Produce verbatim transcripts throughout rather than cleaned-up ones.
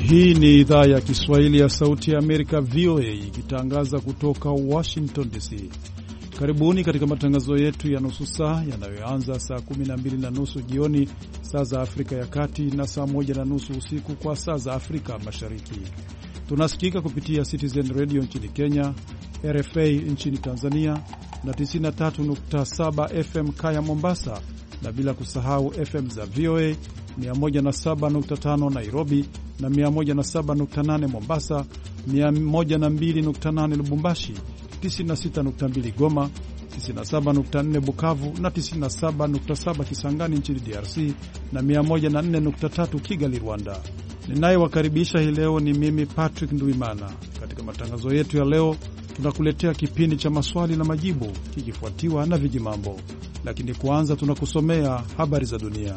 Hii ni idhaa ya Kiswahili ya Sauti ya Amerika, V O A, ikitangaza kutoka Washington D C. Karibuni katika matangazo yetu ya nusu saa yanayoanza saa kumi na mbili na nusu jioni saa za Afrika ya Kati na saa moja na nusu usiku kwa saa za Afrika Mashariki. Tunasikika kupitia Citizen Radio nchini Kenya, R F A nchini Tanzania na tisini na tatu nukta saba F M Kaya Mombasa, na bila kusahau F M za V O A mia moja na saba nukta tano Nairobi na mia moja na saba nukta nane Mombasa, mia moja na mbili nukta nane Lubumbashi, tisini na sita nukta mbili Goma, tisini na saba nukta nne Bukavu na tisini na saba nukta saba Kisangani nchini D R C na mia moja na nne nukta tatu Kigali, Rwanda. Ninayewakaribisha hii leo ni mimi Patrick Nduimana. Katika matangazo yetu ya leo tunakuletea kipindi cha maswali na majibu kikifuatiwa na vijimambo. Lakini kwanza tunakusomea habari za dunia.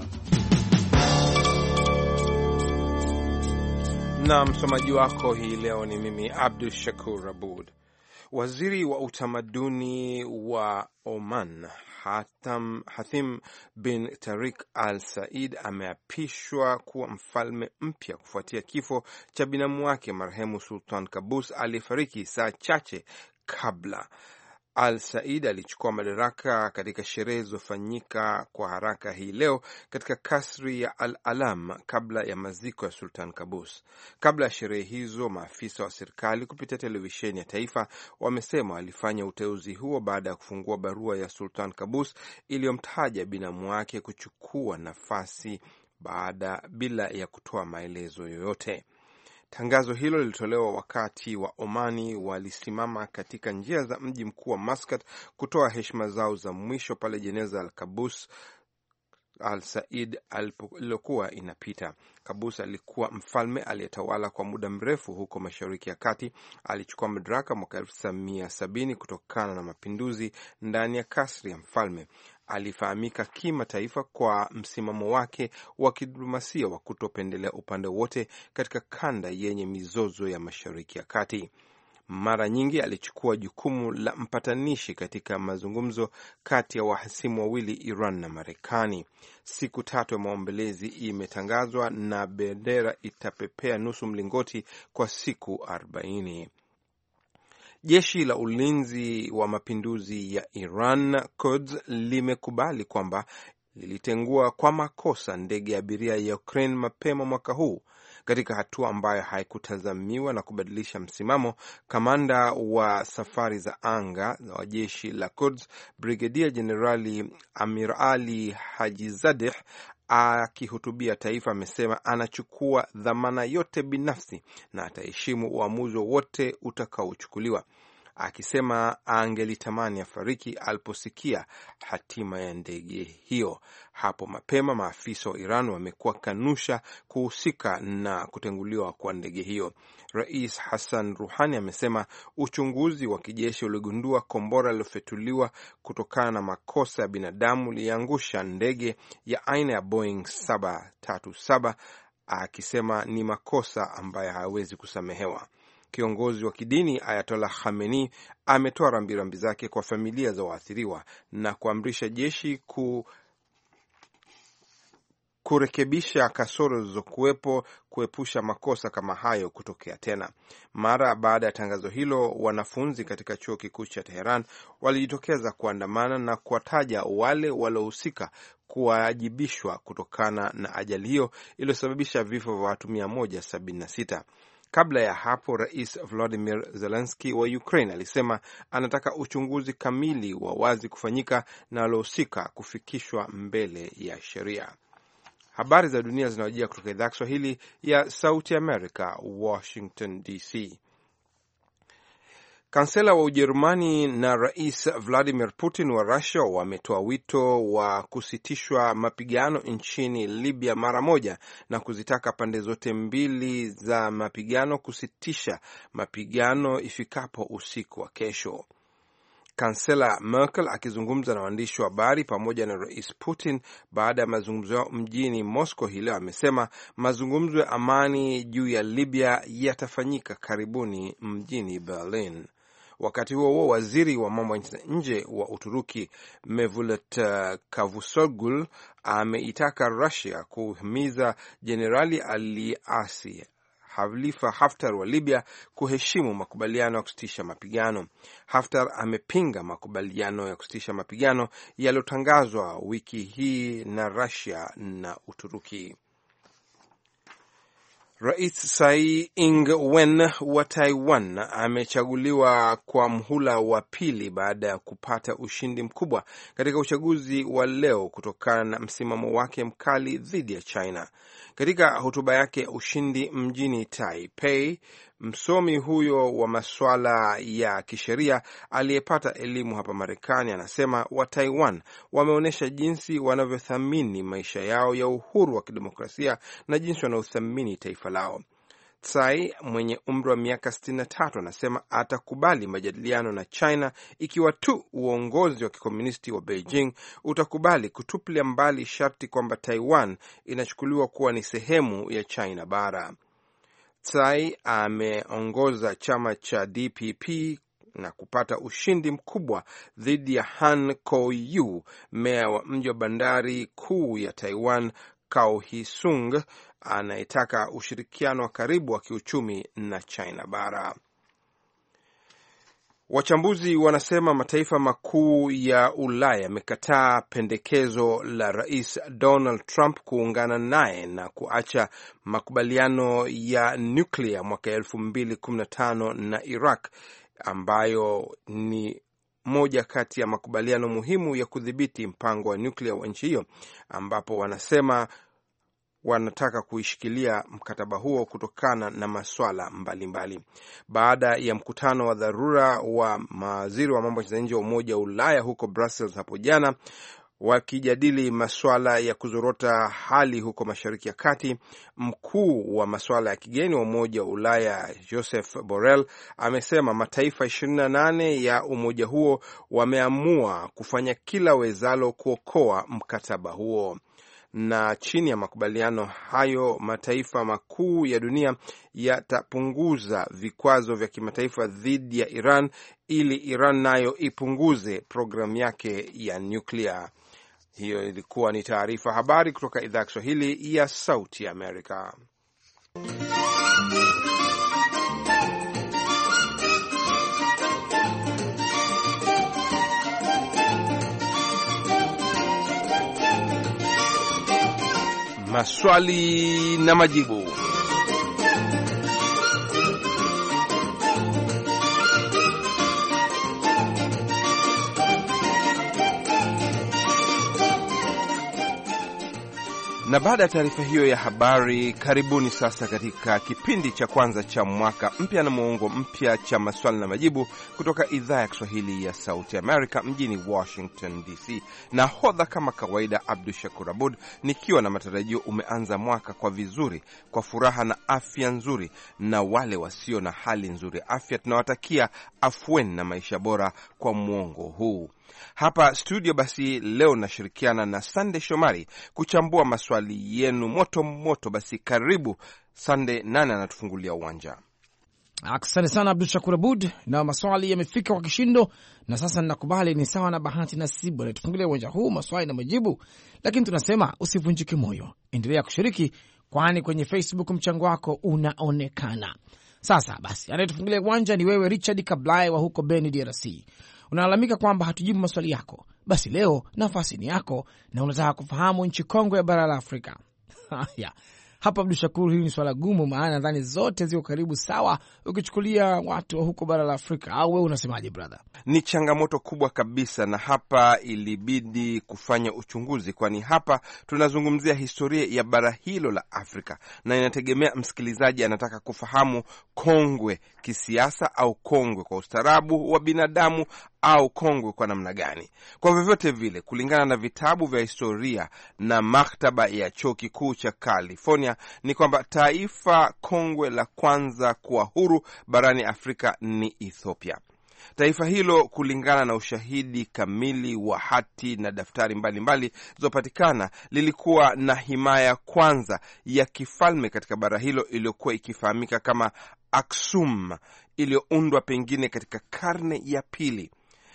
Na msomaji wako hii leo ni mimi Abdul Shakur Abud. Waziri wa utamaduni wa Oman Hatam, Hathim bin Tariq Al Said ameapishwa kuwa mfalme mpya kufuatia kifo cha binamu wake marehemu Sultan Qaboos aliyefariki saa chache kabla. Al Said alichukua madaraka katika sherehe zilizofanyika kwa haraka hii leo katika kasri ya Al Alam kabla ya maziko ya Sultan Qaboos. Kabla ya sherehe hizo, maafisa wa serikali kupitia televisheni ya taifa wamesema walifanya uteuzi huo baada ya kufungua barua ya Sultan Qaboos iliyomtaja binamu wake kuchukua nafasi baada bila ya kutoa maelezo yoyote. Tangazo hilo lilitolewa wakati wa Omani walisimama katika njia za mji mkuu wa Muscat kutoa heshima zao za mwisho pale jeneza la Qaboos Al Said alilokuwa inapita. Qaboos alikuwa mfalme aliyetawala kwa muda mrefu huko Mashariki ya Kati. Alichukua madaraka mwaka elfu tisa mia sabini kutokana na mapinduzi ndani ya kasri ya mfalme. Alifahamika kimataifa kwa msimamo wake wa kidiplomasia wa kutopendelea upande wote katika kanda yenye mizozo ya Mashariki ya Kati. Mara nyingi alichukua jukumu la mpatanishi katika mazungumzo kati ya wahasimu wawili, Iran na Marekani. Siku tatu ya maombelezi imetangazwa na bendera itapepea nusu mlingoti kwa siku arobaini. Jeshi la ulinzi wa mapinduzi ya Iran Quds limekubali kwamba lilitengua kwa makosa ndege ya abiria ya Ukraine mapema mwaka huu, katika hatua ambayo haikutazamiwa na kubadilisha msimamo. Kamanda wa safari za anga wa jeshi la Quds, Brigedia Generali Amir Ali Hajizadeh, akihutubia taifa amesema anachukua dhamana yote binafsi na ataheshimu uamuzi wote utakaochukuliwa, akisema angelitamani afariki aliposikia hatima ya ndege hiyo. Hapo mapema maafisa wa Iran wamekuwa kanusha kuhusika na kutenguliwa kwa ndege hiyo. Rais Hassan Rouhani amesema uchunguzi wa kijeshi uligundua kombora lilofetuliwa kutokana na makosa ya binadamu liangusha ndege ya aina ya Boeing saba tatu saba, akisema ni makosa ambayo hayawezi kusamehewa. Kiongozi wa kidini Ayatollah Khamenei ametoa rambirambi zake kwa familia za waathiriwa na kuamrisha jeshi ku kurekebisha kasoro zilizokuwepo kuepusha makosa kama hayo kutokea tena. Mara baada ya tangazo hilo, wanafunzi katika chuo kikuu cha Tehran walijitokeza kuandamana na kuwataja wale waliohusika kuwajibishwa kutokana na ajali hiyo iliyosababisha vifo vya watu mia moja sabini na sita. Kabla ya hapo, Rais Volodymyr Zelensky wa Ukraine alisema anataka uchunguzi kamili wa wazi kufanyika na waliohusika kufikishwa mbele ya sheria. Habari za dunia zinawajia kutoka idhaa Kiswahili ya Sauti Amerika, Washington D C. Kansela wa Ujerumani na Rais Vladimir Putin wa Russia wametoa wito wa kusitishwa mapigano nchini Libya mara moja na kuzitaka pande zote mbili za mapigano kusitisha mapigano ifikapo usiku wa kesho. Kansela Merkel akizungumza na waandishi wa habari pamoja na Rais Putin baada ya mazungumzo yao mjini Moscow hii leo amesema mazungumzo ya amani juu ya Libya yatafanyika karibuni mjini Berlin. Wakati huo huo, waziri wa mambo ya nje wa Uturuki Mevlut Cavusoglu ameitaka Russia kuhimiza jenerali aliasi Khalifa Haftar wa Libya kuheshimu makubaliano ya kusitisha mapigano. Haftar amepinga makubaliano ya kusitisha mapigano yaliyotangazwa wiki hii na Russia na Uturuki. Rais Tsai Ing-wen wa Taiwan amechaguliwa kwa mhula wa pili baada ya kupata ushindi mkubwa katika uchaguzi wa leo kutokana na msimamo wake mkali dhidi ya China. Katika hotuba yake ya ushindi mjini Taipei, msomi huyo wa masuala ya kisheria aliyepata elimu hapa Marekani anasema wa Taiwan wameonyesha jinsi wanavyothamini maisha yao ya uhuru wa kidemokrasia na jinsi wanaothamini taifa lao. Tsai mwenye umri wa miaka sitini na tatu anasema atakubali majadiliano na China ikiwa tu uongozi wa kikomunisti wa Beijing utakubali kutupilia mbali sharti kwamba Taiwan inachukuliwa kuwa ni sehemu ya China bara. Tsai ameongoza chama cha D P P na kupata ushindi mkubwa dhidi ya Han Kuo-yu, meya wa mji wa bandari kuu ya Taiwan Kaohsiung, anayetaka ushirikiano wa karibu wa kiuchumi na China bara. Wachambuzi wanasema mataifa makuu ya Ulaya yamekataa pendekezo la Rais Donald Trump kuungana naye na kuacha makubaliano ya nyuklia mwaka elfu mbili kumi na tano na Iraq, ambayo ni moja kati ya makubaliano muhimu ya kudhibiti mpango wa nyuklia wa nchi hiyo, ambapo wanasema wanataka kuishikilia mkataba huo kutokana na maswala mbalimbali. Baada ya mkutano wa dharura wa mawaziri wa mambo ya nje wa Umoja wa Ulaya huko Brussels hapo jana, wakijadili maswala ya kuzorota hali huko Mashariki ya Kati, mkuu wa maswala ya kigeni wa Umoja wa Ulaya Joseph Borrell amesema mataifa ishirini na nane ya umoja huo wameamua kufanya kila wezalo kuokoa mkataba huo. Na chini ya makubaliano hayo mataifa makuu ya dunia yatapunguza vikwazo vya kimataifa dhidi ya Iran ili Iran nayo ipunguze programu yake ya nyuklia. Hiyo ilikuwa ni taarifa habari kutoka idhaa ya Kiswahili ya Sauti ya Amerika. Maswali na majibu. Na baada ya taarifa hiyo ya habari, karibuni sasa katika kipindi cha kwanza cha mwaka mpya na muongo mpya cha maswali na majibu kutoka idhaa ya Kiswahili ya Sauti Amerika mjini Washington D C. Na hodha kama kawaida Abdu Shakur Abud, nikiwa na matarajio umeanza mwaka kwa vizuri, kwa furaha na afya nzuri, na wale wasio na hali nzuri afya tunawatakia afueni na maisha bora kwa muongo huu. Hapa studio basi leo nashirikiana na Sande Shomari kuchambua maswali yenu moto moto. Basi karibu Sande, nani anatufungulia uwanja? Asante sana Abdul Shakur Abud, na maswali yamefika kwa kishindo, na sasa ninakubali ni sawa na bahati nasibu anatufungulia uwanja huu maswali na majibu. Lakini tunasema usivunjike moyo, endelea kushiriki, kwani kwenye Facebook mchango wako unaonekana. Sasa basi anayetufungulia uwanja ni wewe Richard Kablai wa huko Beni D R C. Unalalamika kwamba hatujibu maswali yako. Basi leo nafasi ni yako na unataka kufahamu nchi kongwe ya bara la Afrika. Haya. Hapa Abdul Shakur, hili ni swala gumu, maana nadhani zote ziko karibu sawa ukichukulia watu wa huko bara la Afrika. Au wewe unasemaje brother? Ni changamoto kubwa kabisa, na hapa ilibidi kufanya uchunguzi, kwani hapa tunazungumzia historia ya bara hilo la Afrika, na inategemea msikilizaji anataka kufahamu kongwe kisiasa au kongwe kwa ustaarabu wa binadamu au kongwe kwa namna gani. Kwa vyovyote vile, kulingana na vitabu vya historia na maktaba ya chuo kikuu cha California, ni kwamba taifa kongwe la kwanza kuwa huru barani Afrika ni Ethiopia. Taifa hilo, kulingana na ushahidi kamili wa hati na daftari mbalimbali zilizopatikana, lilikuwa na himaya kwanza ya kifalme katika bara hilo iliyokuwa ikifahamika kama Aksum, iliyoundwa pengine katika karne ya pili.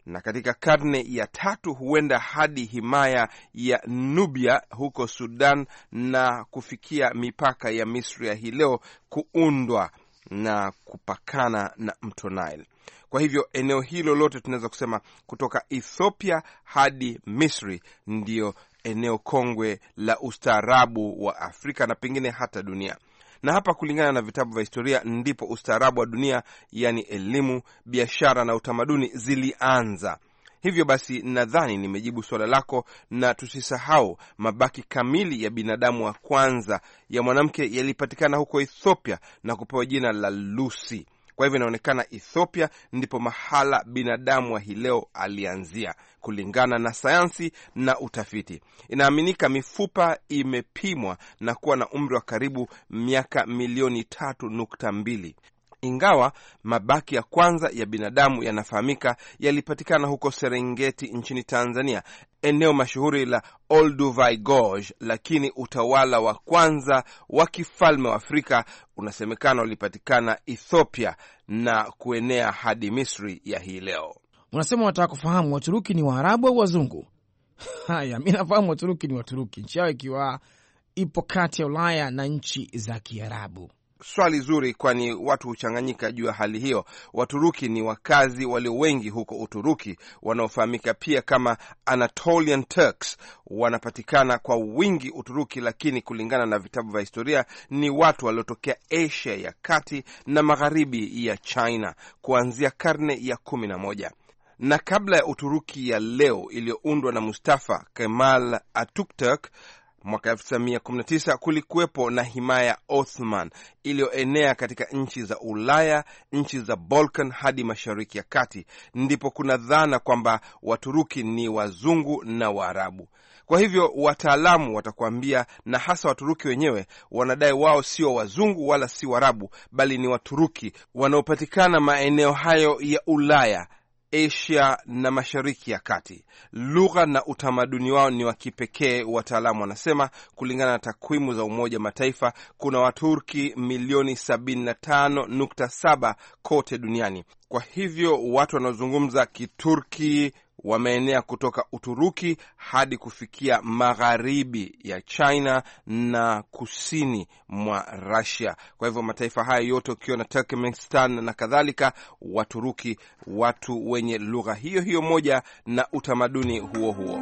na katika karne ya tatu huenda hadi himaya ya Nubia huko Sudan na kufikia mipaka ya Misri ya hii leo kuundwa na kupakana na mto Nile. Kwa hivyo eneo hilo lote tunaweza kusema kutoka Ethiopia hadi Misri ndio eneo kongwe la ustaarabu wa Afrika na pengine hata dunia. Na hapa kulingana na vitabu vya historia ndipo ustaarabu wa dunia, yani elimu, biashara na utamaduni zilianza. Hivyo basi nadhani nimejibu swala lako, na tusisahau mabaki kamili ya binadamu wa kwanza ya mwanamke yalipatikana huko Ethiopia na kupewa jina la Lucy. Kwa hivyo inaonekana Ethiopia ndipo mahala binadamu wa hii leo alianzia kulingana na sayansi na utafiti. Inaaminika mifupa imepimwa na kuwa na umri wa karibu miaka milioni tatu nukta mbili. Ingawa mabaki ya kwanza ya binadamu yanafahamika yalipatikana huko Serengeti nchini Tanzania, eneo mashuhuri la Olduvai Gorge, lakini utawala wa kwanza wa kifalme wa Afrika unasemekana ulipatikana Ethiopia na kuenea hadi Misri ya hii leo. Unasema wataka kufahamu Waturuki ni Waarabu au wazungu? Haya, mimi nafahamu Waturuki ni Waturuki, nchi yao ikiwa ipo kati ya Ulaya na nchi za Kiarabu. Swali zuri, kwani watu huchanganyika juu ya hali hiyo. Waturuki ni wakazi walio wengi huko Uturuki wanaofahamika pia kama Anatolian Turks. Wanapatikana kwa wingi Uturuki, lakini kulingana na vitabu vya historia ni watu waliotokea Asia ya kati na magharibi ya China kuanzia karne ya kumi na moja. Na kabla ya Uturuki ya leo iliyoundwa na Mustafa Kemal Atatürk mwaka elfu tisa mia kumi na tisa, kulikuwepo na himaya Ottoman iliyoenea katika nchi za Ulaya, nchi za Balkan hadi Mashariki ya Kati. Ndipo kuna dhana kwamba Waturuki ni wazungu na Waarabu. Kwa hivyo wataalamu watakwambia, na hasa Waturuki wenyewe wanadai wao sio wazungu wala si Waarabu, bali ni Waturuki wanaopatikana maeneo hayo ya Ulaya, Asia na Mashariki ya Kati. Lugha na utamaduni wao ni wa kipekee, wataalamu wanasema. Kulingana na takwimu za Umoja Mataifa, kuna Waturki milioni sabini na tano nukta saba kote duniani. Kwa hivyo watu wanaozungumza Kiturki wameenea kutoka Uturuki hadi kufikia magharibi ya China na kusini mwa Russia. Kwa hivyo mataifa haya yote ukiona Turkmenistan na kadhalika, Waturuki, watu wenye lugha hiyo hiyo moja na utamaduni huo huo.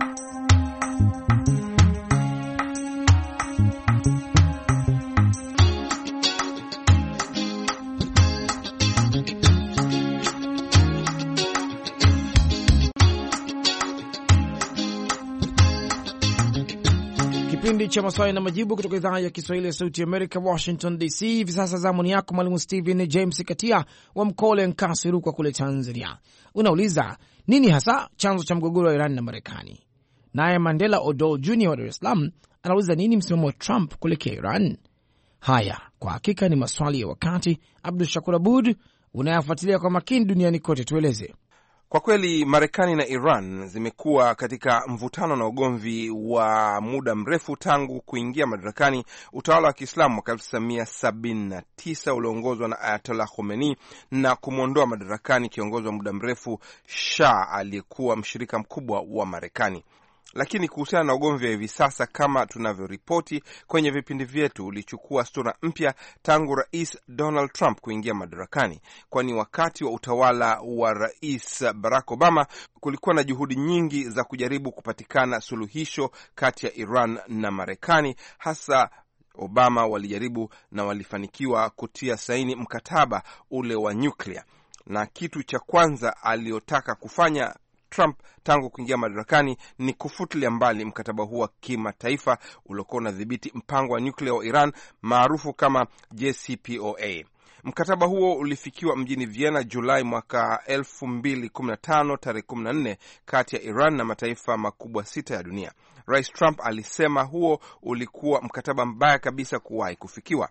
Kipindi cha maswali na majibu kutoka idhaa ya Kiswahili ya Sauti ya Amerika, Washington D C. Hivi sasa zamuni yako Mwalimu Stephen James Katia wa Mkole Nkasi, Rukwa kule Tanzania. Unauliza nini hasa chanzo cha mgogoro wa Iran na Marekani? Naye Mandela Odol Junior wa Dar es Salaam anauliza nini msimamo wa Trump kuelekea Iran? Haya, kwa hakika ni maswali ya wakati. Abdul Shakur Abud unayafuatilia kwa makini duniani kote, tueleze. Kwa kweli Marekani na Iran zimekuwa katika mvutano na ugomvi wa muda mrefu tangu kuingia madarakani utawala wa Kiislamu mwaka elfu tisa mia sabini na tisa ulioongozwa na Ayatollah Khomeini na kumwondoa madarakani kiongozi wa muda mrefu Shah aliyekuwa mshirika mkubwa wa Marekani. Lakini kuhusiana na ugomvi wa hivi sasa, kama tunavyoripoti kwenye vipindi vyetu, ulichukua sura mpya tangu Rais Donald Trump kuingia madarakani, kwani wakati wa utawala wa Rais Barack Obama kulikuwa na juhudi nyingi za kujaribu kupatikana suluhisho kati ya Iran na Marekani. Hasa Obama walijaribu na walifanikiwa kutia saini mkataba ule wa nyuklia, na kitu cha kwanza aliyotaka kufanya Trump tangu kuingia madarakani ni kufutilia mbali mkataba huo wa kimataifa uliokuwa unadhibiti mpango wa nyuklia wa Iran maarufu kama J C P O A. Mkataba huo ulifikiwa mjini Vienna Julai mwaka elfu mbili kumi na tano tarehe kumi na nne kati ya Iran na mataifa makubwa sita ya dunia. Rais Trump alisema huo ulikuwa mkataba mbaya kabisa kuwahi kufikiwa,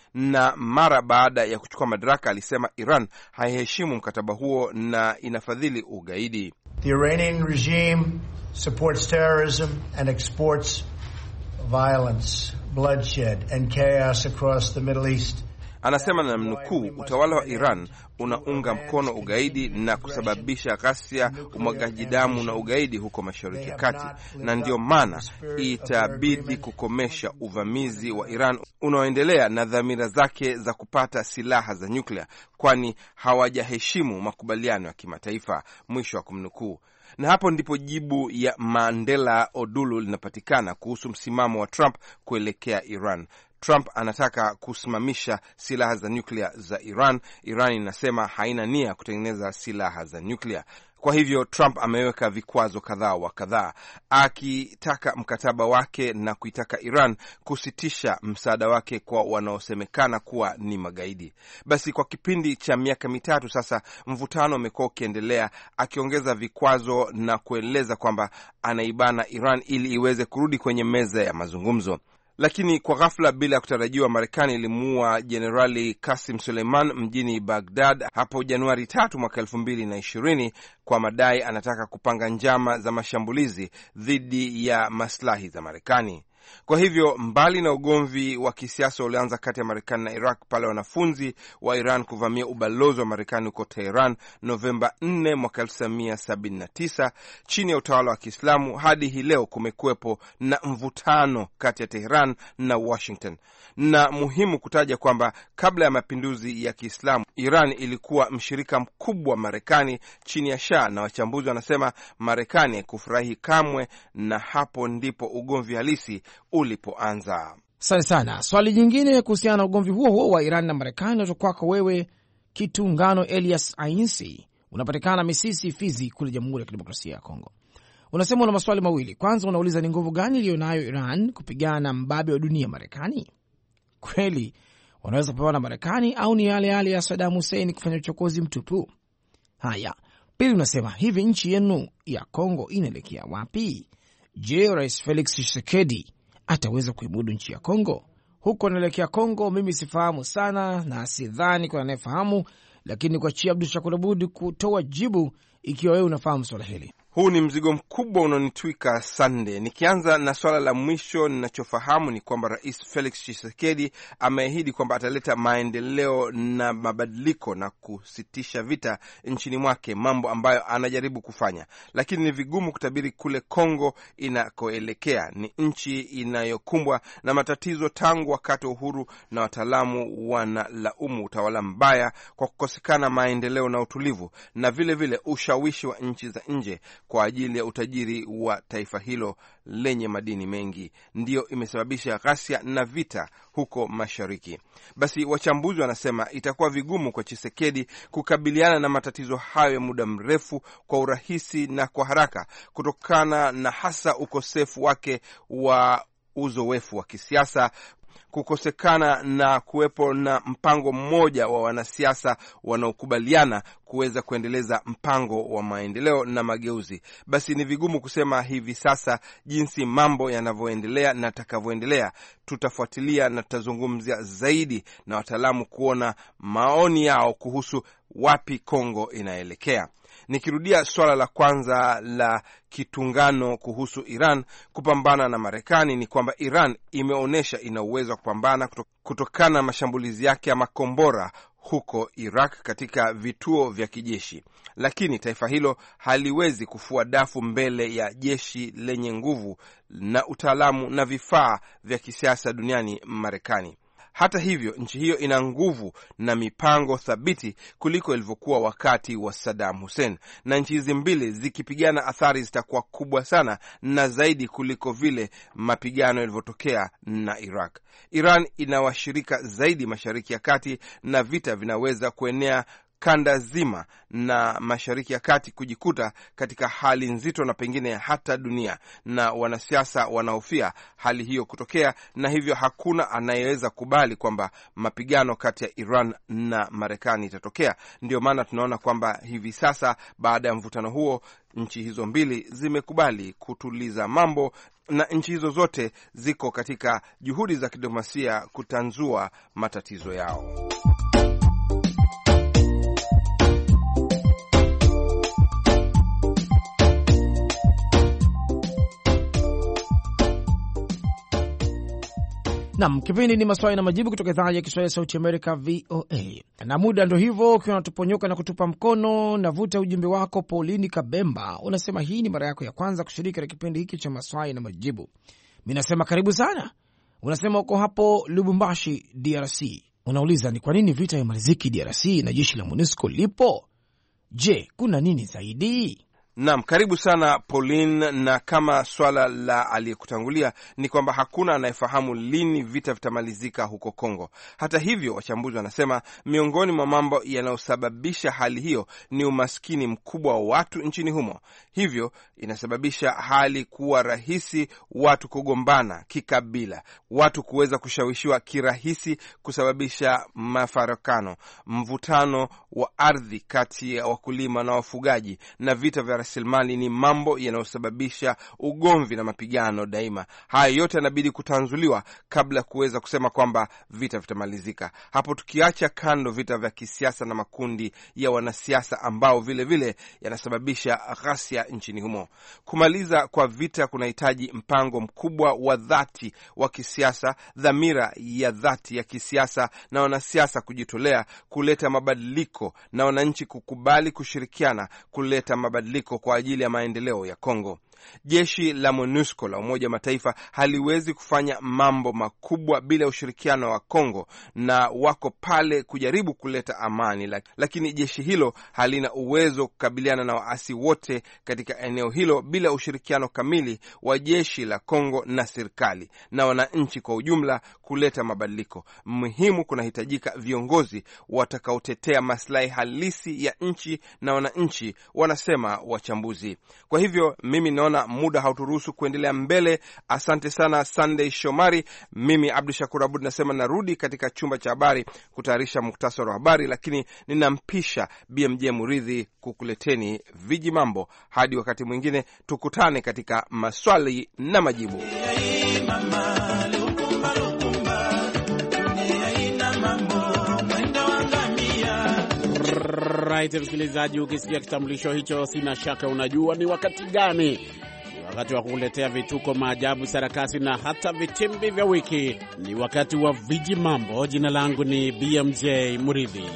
na mara baada ya kuchukua madaraka alisema Iran haiheshimu mkataba huo na inafadhili ugaidi. The Iranian regime supports terrorism and exports violence, bloodshed and chaos across the Middle East. Anasema na mnukuu, utawala wa Iran unaunga mkono ugaidi na kusababisha ghasia, umwagaji damu na ugaidi huko Mashariki ya Kati, na ndio maana itabidi kukomesha uvamizi wa Iran unaoendelea na dhamira zake za kupata silaha za nyuklia, kwani hawajaheshimu makubaliano ya kimataifa, mwisho wa kumnukuu. Na hapo ndipo jibu ya Mandela Odulu linapatikana kuhusu msimamo wa Trump kuelekea Iran. Trump anataka kusimamisha silaha za nyuklia za Iran. Iran inasema haina nia kutengeneza silaha za nyuklia. Kwa hivyo Trump ameweka vikwazo kadhaa wa kadhaa, akitaka mkataba wake na kuitaka Iran kusitisha msaada wake kwa wanaosemekana kuwa ni magaidi. Basi kwa kipindi cha miaka mitatu sasa mvutano umekuwa ukiendelea, akiongeza vikwazo na kueleza kwamba anaibana Iran ili iweze kurudi kwenye meza ya mazungumzo. Lakini kwa ghafla, bila ya kutarajiwa, Marekani ilimuua Jenerali Qasim Suleiman mjini Baghdad hapo Januari tatu mwaka elfu mbili na ishirini kwa madai anataka kupanga njama za mashambulizi dhidi ya maslahi za Marekani. Kwa hivyo mbali na ugomvi wa kisiasa ulianza kati ya Marekani na Iraq pale wanafunzi wa Iran kuvamia ubalozi wa Marekani huko Teheran Novemba nne mwaka elfu tisa mia sabini na tisa chini ya utawala wa Kiislamu, hadi hii leo kumekuwepo na mvutano kati ya Teheran na Washington. Na muhimu kutaja kwamba kabla ya mapinduzi ya Kiislamu, Iran ilikuwa mshirika mkubwa wa Marekani chini ya Shah, na wachambuzi wanasema Marekani kufurahi kamwe, na hapo ndipo ugomvi halisi ulipoanza. Asante sana. Swali jingine kuhusiana na ugomvi huo huo wa Iran na Marekani natoka kwako wewe Kitungano Elias Ainsi, unapatikana Misisi, Fizi kule Jamhuri ya Kidemokrasia ya Kongo. Unasema una maswali mawili. Kwanza unauliza ni nguvu gani iliyonayo Iran kupigana na mbabe wa dunia Marekani? Kweli wanaweza kupambana na Marekani au ni yale yale ya Saddam Hussein kufanya uchokozi mtupu? Haya, pili unasema hivi, nchi yenu ya Kongo inaelekea wapi? Je, Rais Felix Tshisekedi ataweza kuimudu nchi ya Kongo? Huko anaelekea Kongo mimi sifahamu sana na sidhani kwa anayefahamu, lakini kwa Chia Abdul Shakur Abud kutoa jibu ikiwa wewe unafahamu swala hili. Huu ni mzigo mkubwa unaonitwika Sunday. Nikianza na swala la mwisho, ninachofahamu ni kwamba Rais Felix Tshisekedi ameahidi kwamba ataleta maendeleo na mabadiliko na kusitisha vita nchini mwake, mambo ambayo anajaribu kufanya, lakini ni vigumu kutabiri kule Kongo inakoelekea. Ni nchi inayokumbwa na matatizo tangu wakati wa uhuru, na wataalamu wanalaumu utawala mbaya kwa kukosekana maendeleo na utulivu, na vile vile ushawishi wa nchi za nje kwa ajili ya utajiri wa taifa hilo lenye madini mengi, ndiyo imesababisha ghasia na vita huko mashariki. Basi wachambuzi wanasema itakuwa vigumu kwa Tshisekedi kukabiliana na matatizo hayo ya muda mrefu kwa urahisi na kwa haraka, kutokana na hasa ukosefu wake wa uzoefu wa kisiasa, kukosekana na kuwepo na mpango mmoja wa wanasiasa wanaokubaliana kuweza kuendeleza mpango wa maendeleo na mageuzi. Basi ni vigumu kusema hivi sasa jinsi mambo yanavyoendelea na takavyoendelea. Tutafuatilia na tutazungumzia zaidi na wataalamu kuona maoni yao kuhusu wapi Kongo inaelekea. Nikirudia swala la kwanza la Kitungano kuhusu Iran kupambana na Marekani, ni kwamba Iran imeonyesha ina uwezo wa kupambana kutokana na mashambulizi yake ya makombora huko Iraq katika vituo vya kijeshi, lakini taifa hilo haliwezi kufua dafu mbele ya jeshi lenye nguvu na utaalamu na vifaa vya kisiasa duniani, Marekani. Hata hivyo, nchi hiyo ina nguvu na mipango thabiti kuliko ilivyokuwa wakati wa Saddam Hussein, na nchi hizi mbili zikipigana, athari zitakuwa kubwa sana na zaidi kuliko vile mapigano yalivyotokea na Iraq. Iran ina washirika zaidi Mashariki ya Kati, na vita vinaweza kuenea kanda zima na Mashariki ya Kati kujikuta katika hali nzito na pengine hata dunia, na wanasiasa wanahofia hali hiyo kutokea, na hivyo hakuna anayeweza kubali kwamba mapigano kati ya Iran na Marekani itatokea. Ndio maana tunaona kwamba hivi sasa baada ya mvutano huo nchi hizo mbili zimekubali kutuliza mambo, na nchi hizo zote ziko katika juhudi za kidiplomasia kutanzua matatizo yao. Naam, kipindi ni maswali na majibu kutoka idhaa ya Kiswahili ya Sauti Amerika V O A. Na muda ndio hivyo, ukiwa unatuponyoka na kutupa mkono. Navuta ujumbe wako. Paulini Kabemba unasema hii ni mara yako ya kwanza kushiriki katika kipindi hiki cha maswali na majibu. Mimi nasema karibu sana. Unasema uko hapo Lubumbashi D R C. Unauliza ni kwa nini vita haimaliziki D R C na jeshi la MONUSCO lipo? Je, kuna nini zaidi? Naam, karibu sana Pauline, na kama swala la aliyekutangulia ni kwamba hakuna anayefahamu lini vita vitamalizika huko Kongo. Hata hivyo, wachambuzi wanasema miongoni mwa mambo yanayosababisha hali hiyo ni umaskini mkubwa wa watu nchini humo. Hivyo inasababisha hali kuwa rahisi watu kugombana kikabila, watu kuweza kushawishiwa kirahisi, kusababisha mafarakano, mvutano wa ardhi kati ya wakulima na wafugaji, na vita vya rasilimali ni mambo yanayosababisha ugomvi na mapigano daima. Haya yote yanabidi kutanzuliwa kabla ya kuweza kusema kwamba vita vitamalizika. Hapo tukiacha kando vita vya kisiasa na makundi ya wanasiasa ambao vile vile yanasababisha ghasia nchini humo. Kumaliza kwa vita kunahitaji mpango mkubwa wa dhati wa kisiasa, dhamira ya dhati ya kisiasa, na wanasiasa kujitolea kuleta mabadiliko na wananchi kukubali kushirikiana kuleta mabadiliko kwa ajili ya maendeleo ya Kongo. Jeshi la MONUSCO la Umoja Mataifa haliwezi kufanya mambo makubwa bila ushirikiano wa Kongo, na wako pale kujaribu kuleta amani, lakini jeshi hilo halina uwezo kukabiliana na waasi wote katika eneo hilo bila ushirikiano kamili wa jeshi la Kongo na serikali na wananchi kwa ujumla kuleta mabadiliko. Muhimu kunahitajika viongozi watakaotetea maslahi halisi ya nchi na wananchi, wanasema wachambuzi. Kwa hivyo mimi naona muda hauturuhusu kuendelea mbele. Asante sana Sunday Shomari. Mimi Abdul Shakur Abud nasema narudi katika chumba cha habari kutayarisha muktasari wa habari, lakini ninampisha B M J Muridhi kukuleteni viji mambo. Hadi wakati mwingine tukutane katika maswali na majibu. Right, msikilizaji, ukisikia kitambulisho hicho sina shaka unajua ni wakati gani. Ni wakati wa kukuletea vituko, maajabu, sarakasi na hata vitimbi vya wiki. Ni wakati wa viji mambo. Jina langu ni B M J Muridhi.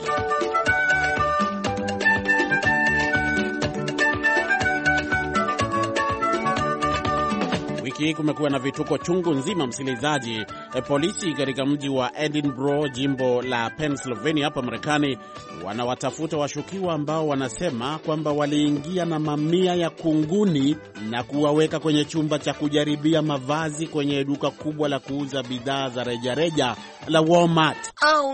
Wiki kumekuwa na vituko chungu nzima, msikilizaji. E, polisi katika mji wa Edinburgh, jimbo la Pennsylvania hapa Marekani, wanawatafuta washukiwa ambao wanasema kwamba waliingia na mamia ya kunguni na kuwaweka kwenye chumba cha kujaribia mavazi kwenye duka kubwa la kuuza bidhaa za rejareja la Walmart. Oh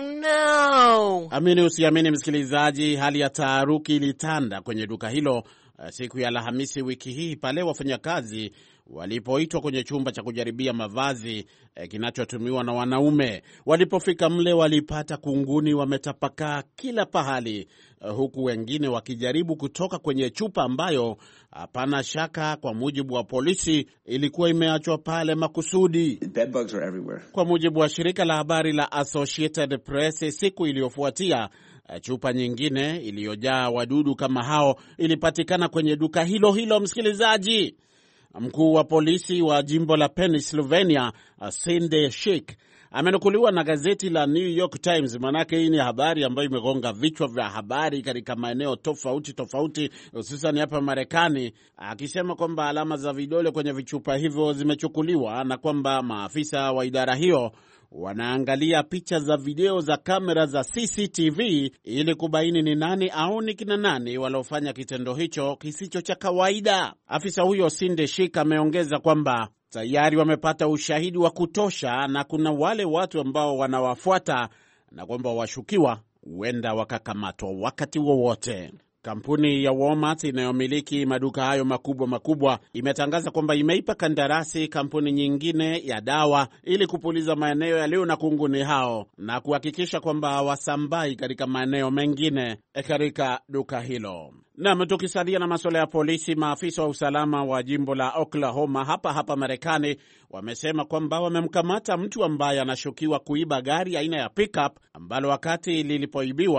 no! Amini usiamini, msikilizaji, hali ya taharuki ilitanda kwenye duka hilo siku ya Alhamisi wiki hii pale wafanyakazi walipoitwa kwenye chumba cha kujaribia mavazi eh, kinachotumiwa na wanaume. Walipofika mle walipata kunguni wametapakaa kila pahali, eh, huku wengine wakijaribu kutoka kwenye chupa ambayo hapana shaka, kwa mujibu wa polisi, ilikuwa imeachwa pale makusudi. Bedbugs were everywhere. Kwa mujibu wa shirika la habari la Associated Press, siku iliyofuatia chupa nyingine iliyojaa wadudu kama hao ilipatikana kwenye duka hilo hilo, msikilizaji. Mkuu wa polisi wa jimbo la Pennsylvania, Cindy Schick, amenukuliwa na gazeti la New York Times, manake hii ni habari ambayo imegonga vichwa vya habari katika maeneo tofauti tofauti, hususan hapa Marekani, akisema kwamba alama za vidole kwenye vichupa hivyo zimechukuliwa na kwamba maafisa wa idara hiyo wanaangalia picha za video za kamera za C C T V ili kubaini ni nani au ni kina nani waliofanya kitendo hicho kisicho cha kawaida. Afisa huyo Cindy Schick ameongeza kwamba tayari wamepata ushahidi wa kutosha na kuna wale watu ambao wanawafuata na kwamba washukiwa huenda wakakamatwa wakati wowote. Kampuni ya Walmart inayomiliki maduka hayo makubwa makubwa imetangaza kwamba imeipa kandarasi kampuni nyingine ya dawa ili kupuliza maeneo yaliyo na kunguni hao na kuhakikisha kwamba hawasambai katika maeneo mengine katika duka hilo. Na tukisalia na masuala ya polisi, maafisa wa usalama wa jimbo la Oklahoma hapa hapa Marekani wamesema kwamba wamemkamata mtu ambaye anashukiwa kuiba gari aina ya pickup ambalo wakati lilipoibiwa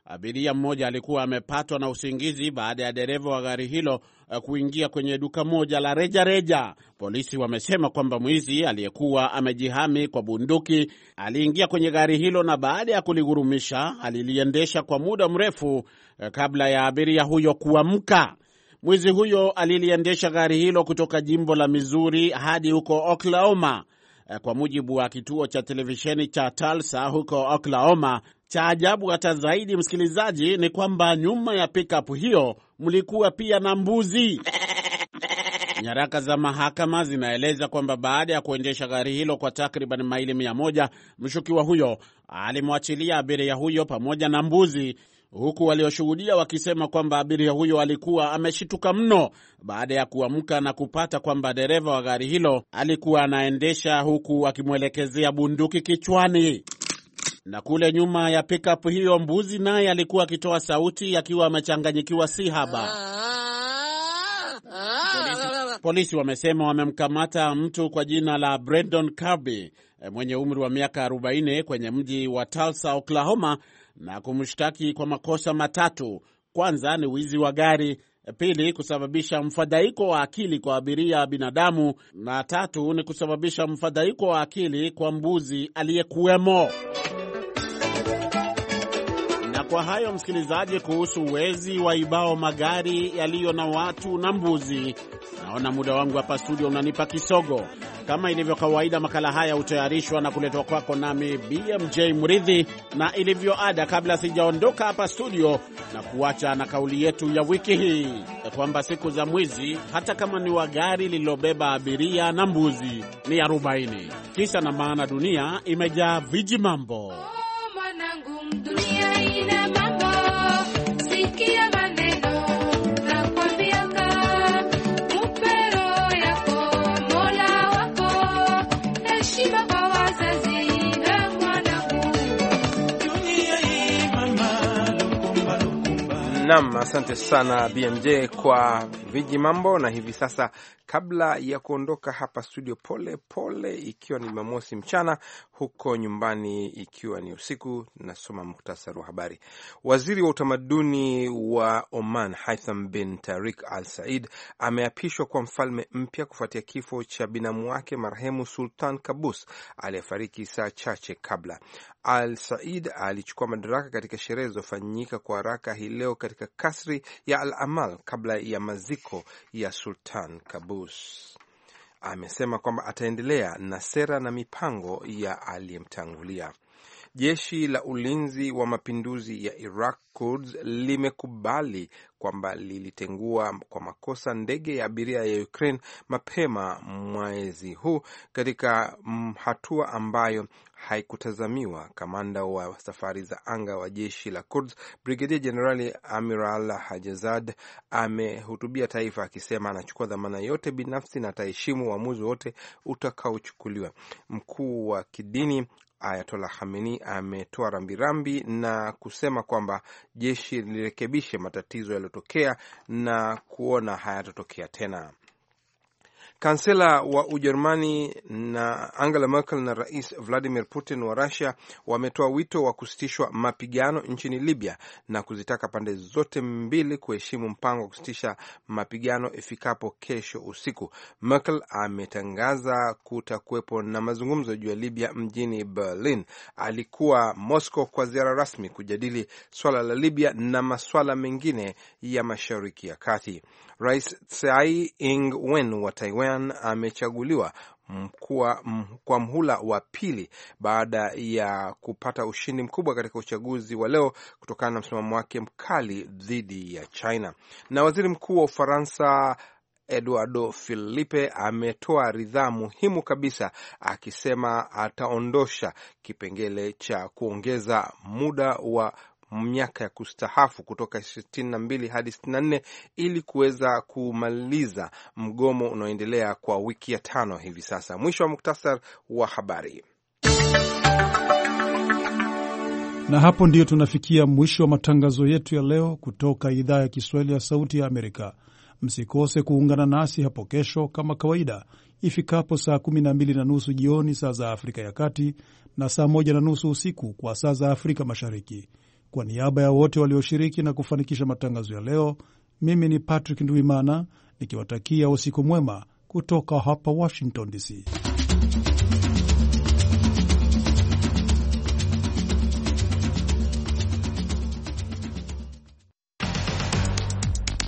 abiria mmoja alikuwa amepatwa na usingizi baada ya dereva wa gari hilo kuingia kwenye duka moja la reja reja. Polisi wamesema kwamba mwizi aliyekuwa amejihami kwa bunduki aliingia kwenye gari hilo na baada ya kulighurumisha aliliendesha kwa muda mrefu kabla ya abiria huyo kuamka. Mwizi huyo aliliendesha gari hilo kutoka jimbo la Missouri hadi huko Oklahoma. Kwa mujibu wa kituo cha televisheni cha Tulsa huko Oklahoma, cha ajabu hata zaidi, msikilizaji, ni kwamba nyuma ya pickup hiyo mlikuwa pia na mbuzi. Nyaraka za mahakama zinaeleza kwamba baada ya kuendesha gari hilo kwa takriban maili mia moja, mshukiwa huyo alimwachilia abiria huyo pamoja na mbuzi, huku walioshuhudia wakisema kwamba abiria huyo alikuwa ameshituka mno baada ya kuamka na kupata kwamba dereva wa gari hilo alikuwa anaendesha huku akimwelekezea bunduki kichwani. Na kule nyuma ya pickup hiyo mbuzi naye alikuwa akitoa sauti akiwa amechanganyikiwa si haba. Polisi, polisi wamesema wamemkamata mtu kwa jina la Brandon Kirby mwenye umri wa miaka arobaini kwenye mji wa Tulsa, Oklahoma, na kumshtaki kwa makosa matatu. Kwanza ni wizi wa gari, pili kusababisha mfadhaiko wa akili kwa abiria binadamu, na tatu ni kusababisha mfadhaiko wa akili kwa mbuzi aliyekuwemo. Na kwa hayo msikilizaji, kuhusu wezi wa ibao magari yaliyo na watu na mbuzi, naona muda wangu hapa studio unanipa kisogo. Kama ilivyo kawaida, makala haya hutayarishwa na kuletwa kwako nami B M J Mridhi, na ilivyo ada, kabla sijaondoka hapa studio na kuacha na kauli yetu ya wiki hii kwamba siku za mwizi, hata kama ni wa gari lililobeba abiria na mbuzi, ni arobaini. Kisa na maana, dunia imejaa viji mambo. Naam, asante sana B M J kwa viji mambo. Na hivi sasa, kabla ya kuondoka hapa studio pole pole, ikiwa ni Jumamosi mchana, huko nyumbani ikiwa ni usiku, nasoma muhtasari wa habari. Waziri wa utamaduni wa Oman, Haitham bin Tariq Al Said, ameapishwa kwa mfalme mpya kufuatia kifo cha binamu wake marehemu Sultan Qaboos aliyefariki saa chache kabla. Al Said alichukua madaraka katika sherehe zilizofanyika kwa haraka hii leo katika kasri ya Al Amal kabla ya maziko ya Sultan Qaboos. Amesema kwamba ataendelea na sera na mipango ya aliyemtangulia. Jeshi la ulinzi wa mapinduzi ya Iraq Quds limekubali kwamba lilitengua kwa makosa ndege ya abiria ya Ukraine mapema mwezi huu katika hatua ambayo haikutazamiwa. Kamanda wa safari za anga wa jeshi la Quds, Brigadier Generali Amiral Hajazad, amehutubia taifa akisema anachukua dhamana yote binafsi na ataheshimu uamuzi wote utakaochukuliwa. Mkuu wa kidini Ayatollah Khamenei ametoa rambirambi na kusema kwamba jeshi lirekebishe matatizo yaliyotokea na kuona hayatotokea tena. Kansela wa Ujerumani na Angela Merkel na Rais Vladimir Putin wa Russia wametoa wito wa kusitishwa mapigano nchini Libya na kuzitaka pande zote mbili kuheshimu mpango wa kusitisha mapigano ifikapo kesho usiku. Merkel ametangaza kutakuwepo na mazungumzo juu ya Libya mjini Berlin. Alikuwa Moscow kwa ziara rasmi kujadili swala la Libya na masuala mengine ya Mashariki ya Kati. Rais Tsai Ing-wen wa Taiwan amechaguliwa mkua, kwa mhula wa pili baada ya kupata ushindi mkubwa katika uchaguzi wa leo kutokana na msimamo wake mkali dhidi ya China. Na waziri mkuu wa Ufaransa Eduardo Philippe ametoa ridhaa muhimu kabisa akisema ataondosha kipengele cha kuongeza muda wa miaka ya kustahafu kutoka sitini na mbili hadi sitini na nne ili kuweza kumaliza mgomo unaoendelea kwa wiki ya tano hivi sasa. Mwisho wa muktasar wa habari. Na hapo ndiyo tunafikia mwisho wa matangazo yetu ya leo kutoka idhaa ya Kiswahili ya Sauti ya Amerika. Msikose kuungana nasi hapo kesho kama kawaida ifikapo saa kumi na mbili na nusu jioni saa za Afrika ya Kati na saa moja na nusu usiku kwa saa za Afrika Mashariki. Kwa niaba ya wote walioshiriki na kufanikisha matangazo ya leo, mimi ni Patrick Ndwimana nikiwatakia usiku mwema kutoka hapa Washington D C.